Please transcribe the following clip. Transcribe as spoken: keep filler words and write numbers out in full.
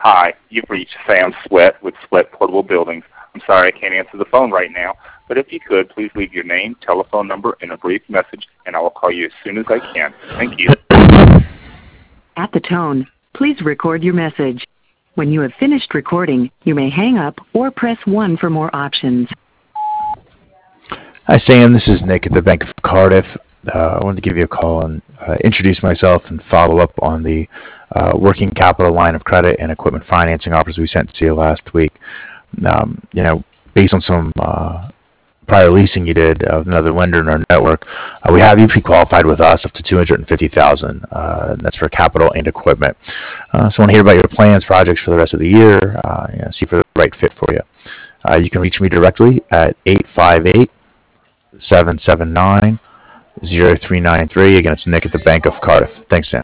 Hi, you've reached Sam Sweat with Sweat Portable Buildings. I'm sorry I can't answer the phone right now, but if you could, please leave your name, telephone number, and a brief message, and I will call you as soon as I can. Thank you. At the tone, please record your message. When you have finished recording, you may hang up or press one for more options. Hi, Sam. This is Nick at the Bank of Cardiff. Uh, I wanted to give you a call and uh, introduce myself and follow up on the uh, working capital line of credit and equipment financing offers we sent to you last week. Um, you know, based on some uh, prior leasing you did of another lender in our network, uh, we have you pre-qualified with us up to two hundred fifty thousand dollars. Uh, and that's for capital and equipment. Uh, so I want to hear about your plans, projects for the rest of the year, uh, you know, see for the right fit for you. Uh, you can reach me directly at eight five eight, seven seven nine, zero three nine three. Again, it's Nick at the Bank of Cardiff. Thanks, Sam.